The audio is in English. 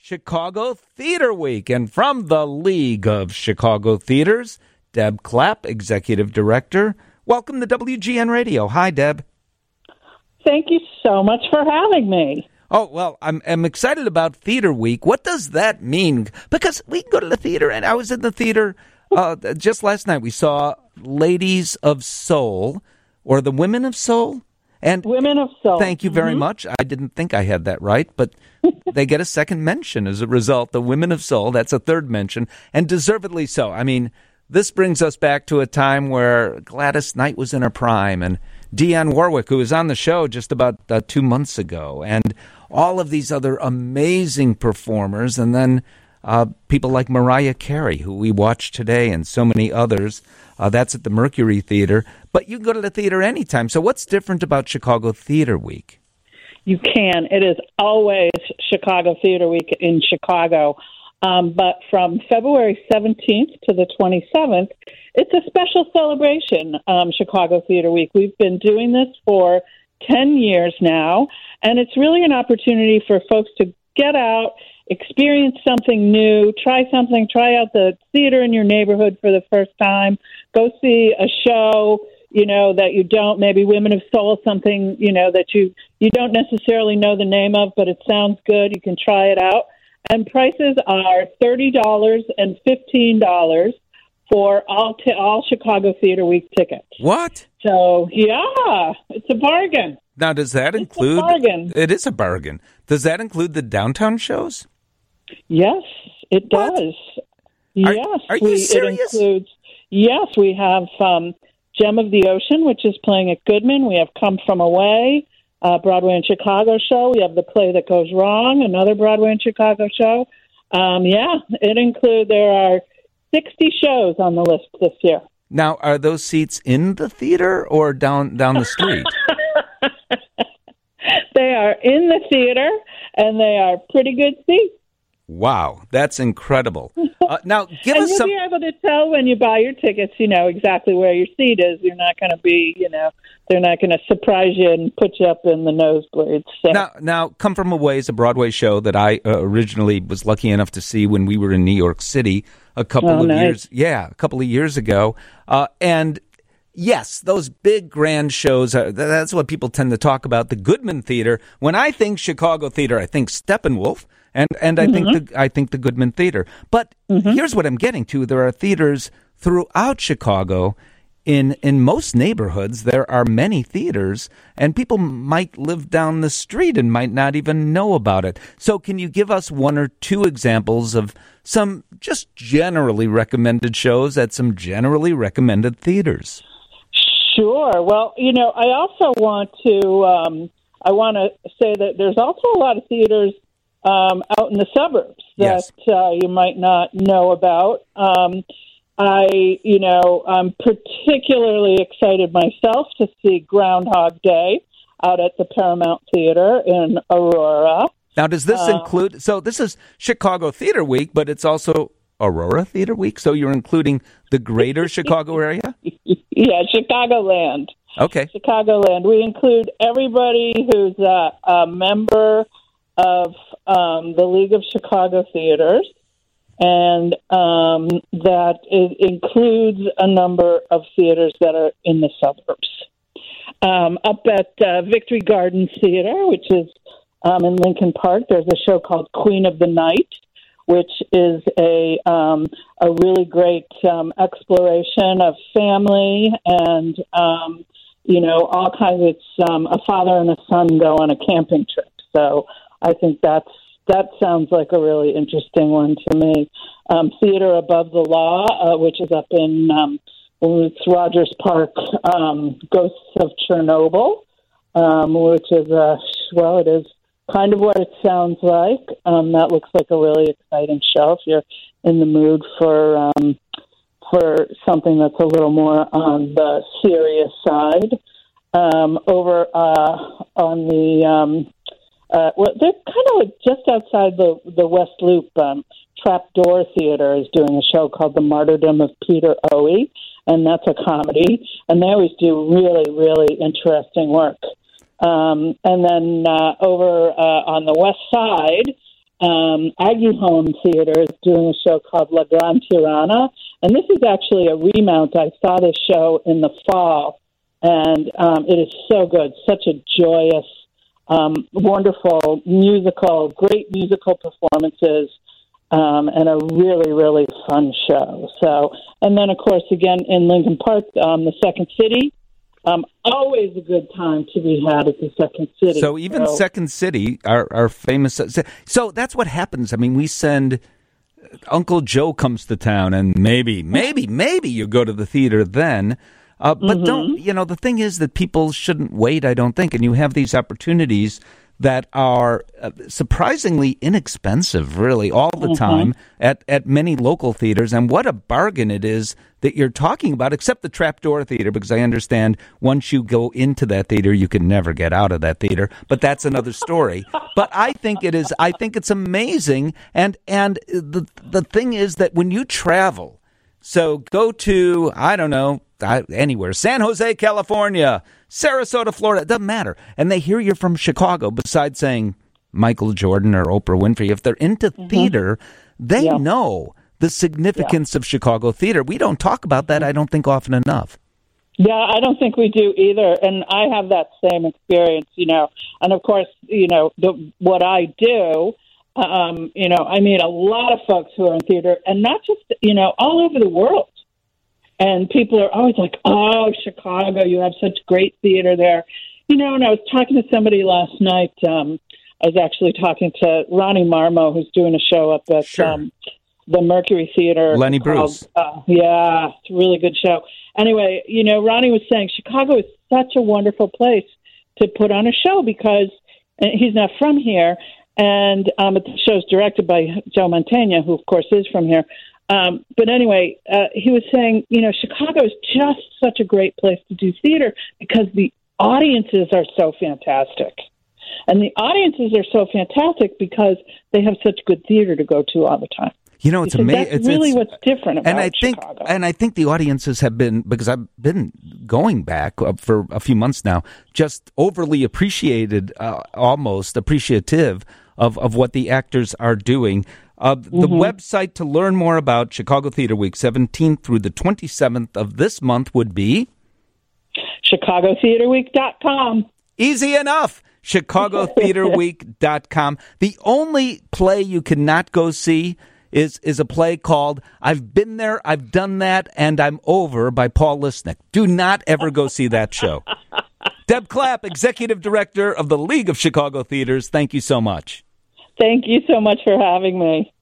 Chicago Theater Week. And from the League of Chicago Theaters, Deb Clapp, Executive Director. Welcome to WGN Radio. Hi, Deb. Thank you so much for having me. Oh, well, I'm excited about Theater Week. What does that mean? Because we can go to the theater, and I was in the theater just last night. We saw Ladies of Soul, or the Women of Soul. And Women of Soul. Thank you very much. I didn't think I had that right, but they get a second mention as a result. The Women of Soul, that's a third mention, and deservedly so. I mean, this brings us back to a time where Gladys Knight was in her prime, and Dionne Warwick, who was on the show just about 2 months ago, and all of these other amazing performers, and then people like Mariah Carey, who we watched today, and so many others. That's at the Mercury Theater. But you can go to the theater anytime. So what's different about Chicago Theater Week? You can. It is always Chicago Theater Week in Chicago. But from February 17th to the 27th, it's a special celebration, Chicago Theater Week. We've been doing this for 10 years now, and it's really an opportunity for folks to get out, experience something new, try out the theater in your neighborhood for the first time, go see a show, that you don't, maybe Women of Soul, something, that you don't necessarily know the name of, but it sounds good. You can try it out. And prices are $30 and $15 for all Chicago Theater Week tickets. What? So, yeah, it's a bargain. Now, does that include... It's a bargain. It is a bargain. Does that include the downtown shows? Yes, it What? does. Yes. Are you serious? It includes, yes, we have Gem of the Ocean, which is playing at Goodman. We have Come From Away, Broadway and Chicago show. We have The Play That Goes Wrong, another Broadway and Chicago show. There are 60 shows on the list this year. Now, are those seats in the theater or down the street? They are in the theater, and they are pretty good seats. Wow, that's incredible. Now, give and us you'll some... be able to tell when you buy your tickets, exactly where your seat is. You're not going to be, they're not going to surprise you and put you up in the nosebleeds. So. Now, Come From Away is a Broadway show that I originally was lucky enough to see when we were in New York City a couple of years ago. And yes, those big grand shows, that's what people tend to talk about. The Goodman Theater. When I think Chicago Theater, I think Steppenwolf. And I think the Goodman Theater. But here's what I'm getting to. There are theaters throughout Chicago. In most neighborhoods, there are many theaters, and people might live down the street and might not even know about it. So can you give us one or two examples of some just generally recommended shows at some generally recommended theaters? Sure. Well, I also want to say that there's also a lot of theaters out in the suburbs that you might not know about. I'm particularly excited myself to see Groundhog Day out at the Paramount Theater in Aurora. Now, does this include, so this is Chicago Theater Week, but it's also Aurora Theater Week, so you're including the greater Chicago area? Yeah, Chicagoland. Okay. Chicagoland. We include everybody who's a member of the League of Chicago Theaters, and that includes a number of theaters that are in the suburbs. Up at Victory Gardens Theater, which is in Lincoln Park, there's a show called Queen of the Night, which is a really great exploration of family and all kinds. It's a father and a son go on a camping trip. So I think that sounds like a really interesting one to me. Theater Above the Law, which is up in Rogers Park, Ghosts of Chernobyl, which is it is kind of what it sounds like. That looks like a really exciting show if you're in the mood for something that's a little more on the serious side. Over on the they're kind of like just outside the West Loop. Trapdoor Theater is doing a show called The Martyrdom of Peter Owe, and that's a comedy. And they always do really, really interesting work. And then over on the west side Aggie Home Theater is doing a show called La Gran Tirana, and this is actually a remount. I saw this show in the fall, and it is so good. Such a joyous, wonderful musical, great musical performances, and a really, really fun show. So, and then, of course, again, in Lincoln Park, the Second City, always a good time to be had at the Second City. So even Second City, our famous... So that's what happens. I mean, we send... Uncle Joe comes to town, and maybe you go to the theater then. But don't, the thing is that people shouldn't wait, I don't think. And you have these opportunities that are surprisingly inexpensive, really, all the time at many local theaters. And what a bargain it is that you're talking about, except the Trapdoor Theater, because I understand once you go into that theater, you can never get out of that theater. But that's another story. But I think it's amazing. And the thing is that when you travel, so go to, I don't know, anywhere, San Jose, California, Sarasota, Florida, it doesn't matter. And they hear you're from Chicago, besides saying Michael Jordan or Oprah Winfrey. If they're into theater, they know the significance of Chicago theater. We don't talk about that, I don't think, often enough. Yeah, I don't think we do either. And I have that same experience, And of course, what I do, I meet a lot of folks who are in theater, and not just, all over the world. And people are always like, oh, Chicago, you have such great theater there. And I was talking to somebody last night. I was actually talking to Ronnie Marmo, who's doing a show up at the Mercury Theater. Lenny Bruce. Yeah, it's a really good show. Anyway, Ronnie was saying Chicago is such a wonderful place to put on a show because he's not from here. And the show's directed by Joe Mantegna, who, of course, is from here. But anyway, he was saying, Chicago is just such a great place to do theater because the audiences are so fantastic. And the audiences are so fantastic because they have such good theater to go to all the time. It's amazing. That's really what's different about Chicago. And I think the audiences have been, because I've been going back for a few months now, just overly appreciated, almost appreciative of what the actors are doing. The website to learn more about Chicago Theater Week, 17th through the 27th of this month, would be? ChicagoTheaterWeek.com. Easy enough. ChicagoTheaterWeek.com. The only play you cannot go see is a play called I've Been There, I've Done That, and I'm Over by Paul Lisnek. Do not ever go see that show. Deb Clapp, Executive Director of the League of Chicago Theaters, thank you so much. Thank you so much for having me.